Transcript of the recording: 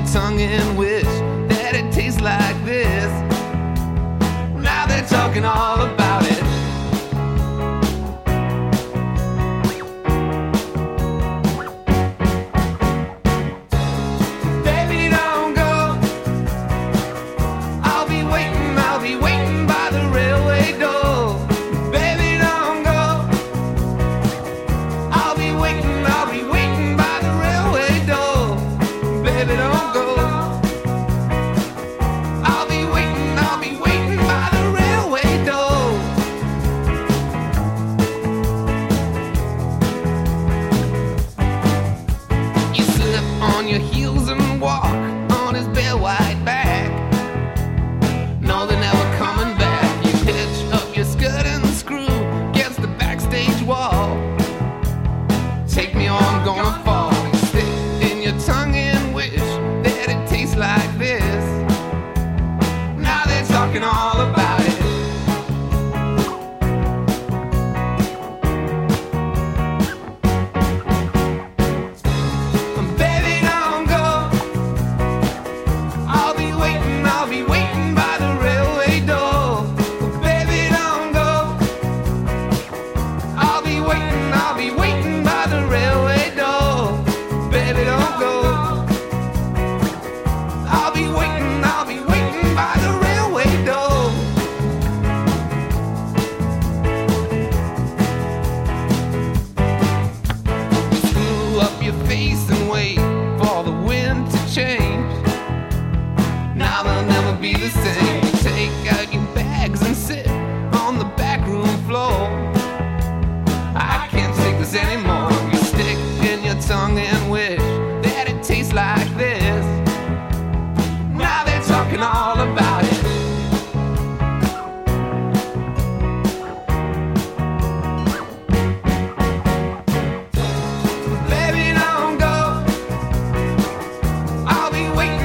tongue and wish that it tastes like this. Now they're talking all about it. Baby, don't go. I'll be waiting by the railway door. Baby, don't go. I'll be waiting by the railway door. Baby, don't go. I'll be waiting by the railway door. You slip on your heels and walk on his bare white back. No, they're never coming back. You hitch up your skirt and screw against the backstage wall. Take me or I'm gonna fall. You stick in your tongue and wish that it tastes like this. Now they're talking all about it. Baby, don't go. I'll be waiting by the railway door. Baby, don't go. I'll be waiting by the railway door. Baby, don't go. I'll be waiting by the railway door. Screw up your face and wait for the wind to change. Now they'll never be the same. You take out your bags and sit on the back room floor. I can't take this anymore. You stick in your tongue and wish that it tastes like this. Now they're talking all about it. Baby, don't go. I'll be waiting